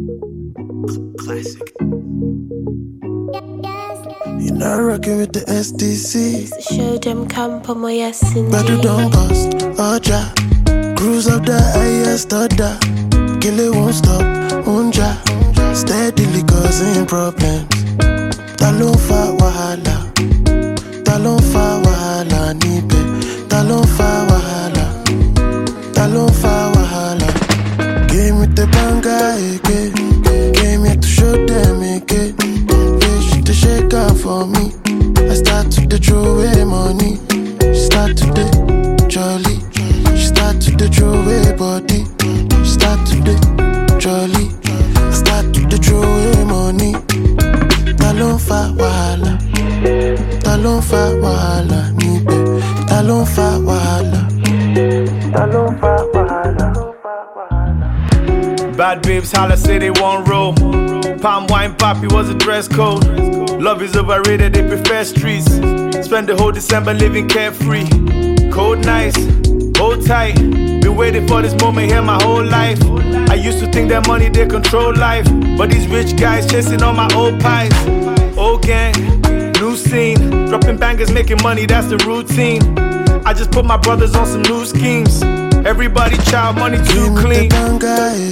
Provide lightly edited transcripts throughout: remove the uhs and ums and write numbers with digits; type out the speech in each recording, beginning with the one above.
Classic. You're not rocking with the SDC. Show them camp on my yes indeed. But you don't bust, Oja. Cruise up the highest order. Kill it won't stop, Unja. Steadily causing problems. Talon fa wahala. Talon fa wahala, nipe. Talon fa wahala. Talon fa wahala. Came with the banga again. Came here to show them again. They shake out for me. I start to throw away money. She start to the jolly. She start to the throw away body. She start to the jolly. I start to the throw away money. Talon fa wahala. Talon fa wahala. Nipe. Talon fa wahala. Talon fa wahala. Bad babes holla say they want roll. Palm wine poppy was a dress code. Love is overrated, they prefer streets. Spend the whole December living carefree. Cold nights, hold tight. Been waiting for this moment here my whole life. I used to think that money they control life, but these rich guys chasing all my old pies. Old gang, new scene. Dropping bangers, making money, that's the routine. I just put my brothers on some new schemes. Everybody child money too clean. Came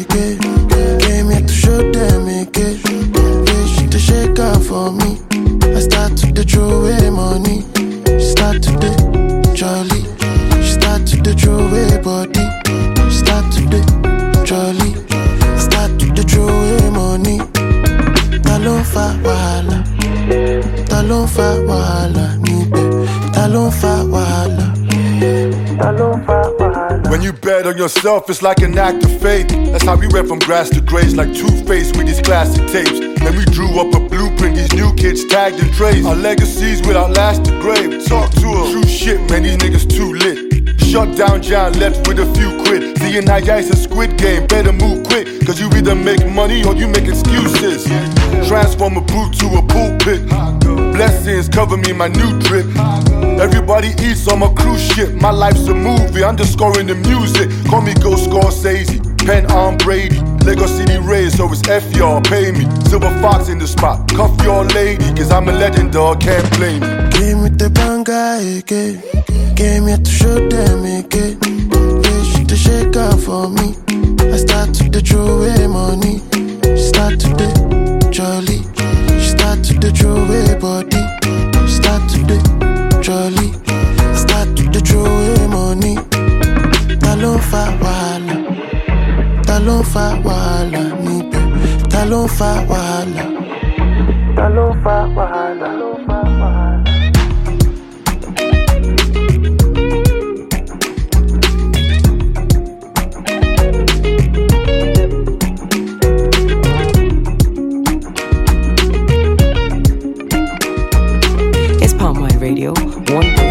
here to show them again. They shake out for me. I start to the throw away money. She start to the jolly. She start to the throw away body. She start to the jolly. I start to the throw away money. Talon fa wahala. Talon fa wahala. Nipe. Talon fa wahala. Talon fa wahala. When you bet on yourself, it's like an act of faith. That's how we went from grass to grace, like Two-Face with these classic tapes. Then we drew up a blueprint, these new kids tagged and traced. Our legacies will outlast the grave. Talk to them. True shit, man, these niggas too lit. Shut down John, left with a few quid. Seeing how it's a squid game, better move quick. Cause you either make money or you make excuses. Transform a brute to a pulpit. Blessings cover me, my new drip. Everybody eats on my cruise ship. My life's a movie, underscoring the music. Call me Ghost Scorsese, Pen Arm Brady. Lego City Rays, so it's F y'all, pay me. Silver Fox in the spot, cuff your lady. Cause I'm a legend, dog, can't blame me. Came with the banga again. Came here to show them again. They shake out for me. I start to the throw away money. She start to the jolly. She start to the throw away body. She start to the jolly. I start to the throw away money. Talon fa wahala. Talon fa wahala. Nipe. Talon fa wahala. Talon fa wahala. Talon fa wahala. It's Palm Wine Radio 1.